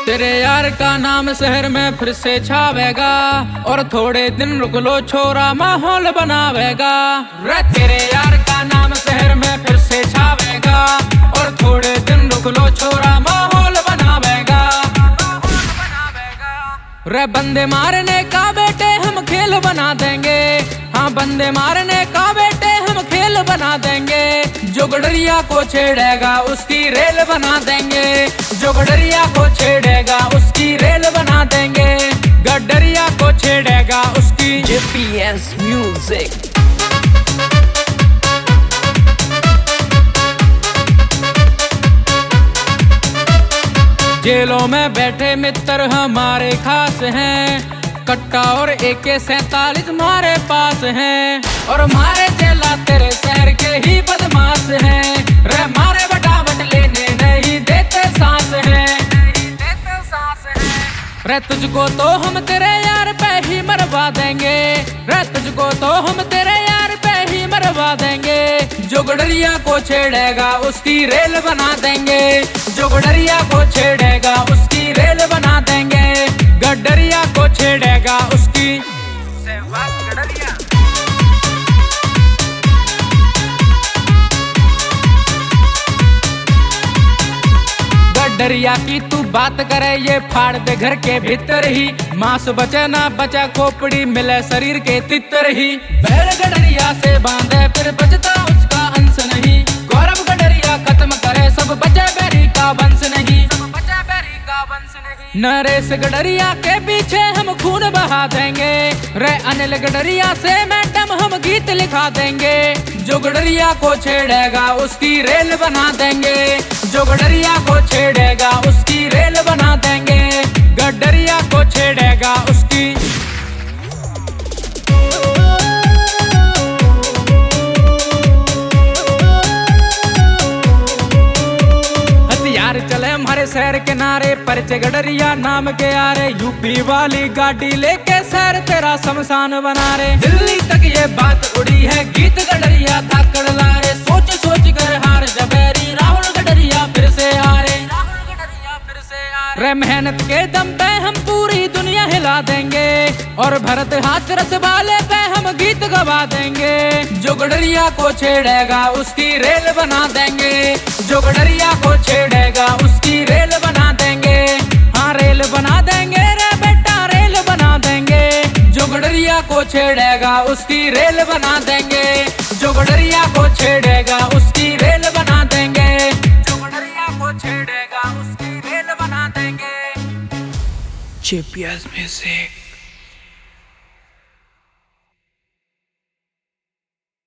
तेरे यार का नाम शहर में फिर से छावेगा, और थोड़े दिन रुक लो छोरा माहौल बनावेगा। रे तेरे यार का नाम शहर में फिर से छावेगा, और थोड़े दिन रुक लो छोरा माहौल बनावेगा। रे बंदे मारने का बेटे हम खेल बना देंगे, हाँ बंदे मारने का बेटे हम खेल बना देंगे। जो गडरिया को छेड़ेगा उसकी रेल बना देंगे, जो गडरिया को छेड़ेगा उसकी रेल बना देंगे। गडरिया को छेड़ेगा उसकी JPS Music। जेलों में बैठे मित्र हमारे खास हैं, कट्टा और AK-47 हमारे पास हैं, और हमारे चेला तेरे शहर के ही बदमाश हैं। रे मारे बटाबट लेने नहीं देते सांस हैं, रे तुझको तो हम तेरे यार पे ही मरवा देंगे, रे तुझको तो हम तेरे यार पे ही मरवा देंगे। जो गडरिया को छेड़ेगा उसकी रेल बना देंगे, जो गडरिया को छेड़ेगा उसकी रेल बना देंगे। गडरिया को छेड़ेगा उसकी गडरिया। गडरिया की तू बात करे ये फाड़ दे घर के भीतर ही, मांस बचे ना बचा खोपड़ी मिले शरीर के तितर ही। बैल गडरिया से बांधे फिर बचता उसका अंश नहीं, गौरव गडरिया खत्म करे सब बचे बैरी का वंश नहीं, सब बचे बैरी का वंश नहीं। नरेश गडरिया के पीछे हम खून बहा देंगे, रे अनिल गडरिया से मैडम हम गीत लिखा देंगे। जो गडरिया को छेड़ेगा उसकी रेल बना देंगे, जो गडरिया को छेड़ेगा उसकी रेल बना देंगे। गडरिया को छेड़ेगा उसकी। हथियार चले हमारे शहर के नारे, परिचय गडरिया नाम के आरे। यूपी वाली गाड़ी लेके शहर तेरा शमशान बना रे। दिल्ली तक ये बात उड़ी है गीत गडरिया धाकड़ लारे। सोच सोच कर हार जबेरी राहुल गडरिया फिर से आ रे, रे मेहनत के दम पे हम पूरी दुनिया हिला देंगे, और भरत हाथरस वाले पे हम गीत गवा देंगे। जो गडरिया को छेड़ेगा उसकी रेल बना देंगे, जो गडरिया को छेड़ेगा उसकी रेल बना देंगे। हाँ रेल बना देंगे रे बेटा रेल बना देंगे। जो गडरिया को छेड़ेगा उसकी रेल बना देंगे, जो गडरिया को छेड़ेगा उसकी रेल बना देंगे। जो गडरिया को छेड़ेगा उसकी रेल बना देंगे। JPS Music।